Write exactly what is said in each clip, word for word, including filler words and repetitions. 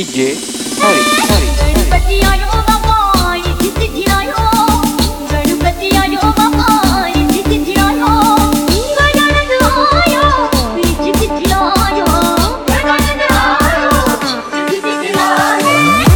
DJ Hari Hari Ganpati आयो बाबा रिद्धि सिद्धि आयो गणपति आयो बाबा रिद्धि सिद्धि आयो गणपति आयो रिद्धि सिद्धि आयो गणपति आयो रिद्धि सिद्धि आयो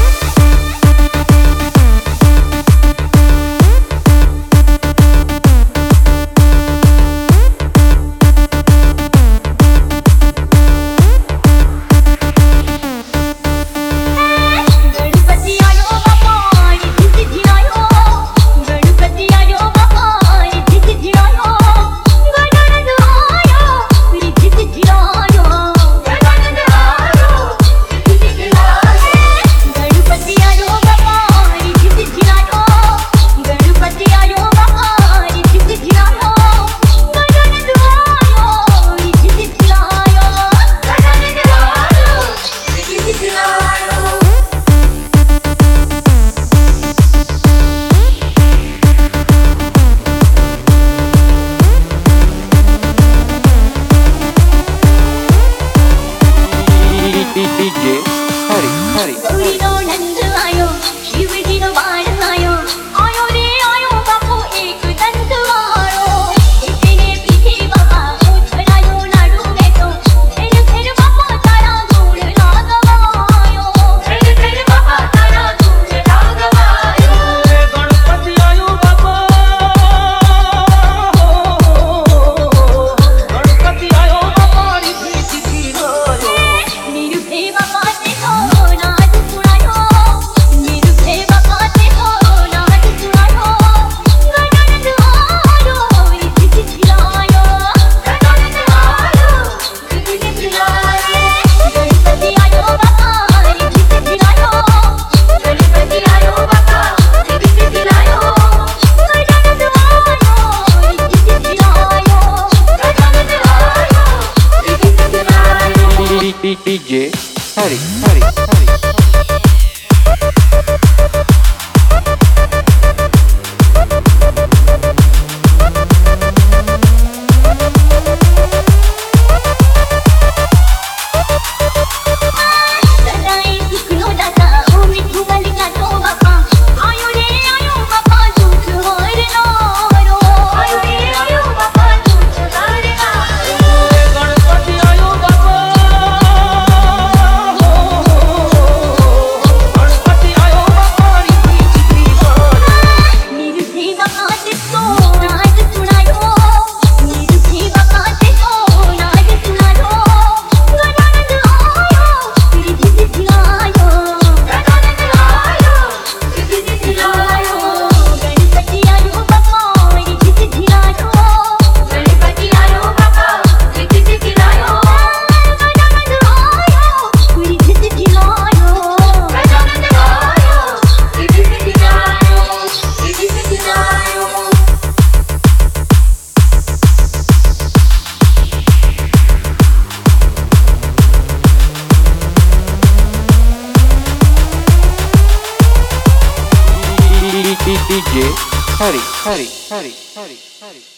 डीजे हरी हरी सूर्यो नंद आयो शिव जी नो बाण आयो आयो रे आयो बापू एक दंत वालो इतने पीछे बाबा उछलायो नाडू में तो फिर फिर बापा तारा धूल लागवायो फिर फिर बापा तारा धूल लागवायो गणपति आयो बाबा गणपति आयो बाबा रिद्धि सिद्धि आयो निरुपे बाबा ते तो नाच सुनायो निरुपे बाबा ते तो नाच सुनायो गणपति आयो रिद्धि सिद्धि आयो गणपति आयो रिद्धि सिद्धि आयो गणपति आयो बाबा रिद्धि सिद्धि आयो गणपति आयो बाबा रिद्धि सिद्धि आयो गणपति आयो रिद्धि सिद्धि आयो गणपति आयो रिद्धि सिद्धि आयो डीजे हरी हरी हरी सदाई सुखनो दाता ओ मिठू मलिका तो बापा आयो रे आयो बापा झूठ होर नारो आयो रे आयो बापा झूठ होर नारो गणपति आयो बाबा गणपति आयो बाबा रिद्धि सिद्धि आयो निरुपे बाबा ते तो नाच सुनायो निरुपे बाबा ते तो नाच सुनायो गणपति आयो रिद्धि सिद्धि आयो गणपति आयो रिद्धि सिद्धि आयो गणपति आयो बाबा रिद्धि सिद्धि आयो गणपति आयो बाबा रिद्धि सिद्धि आयो गणपति आयो रिद्धि सिद्धि आयो गणपति आयो रिद्धि सिद्धि आयो रिद्धि सिद्धि आयो डीजे हरी हरी हरी हरी हरी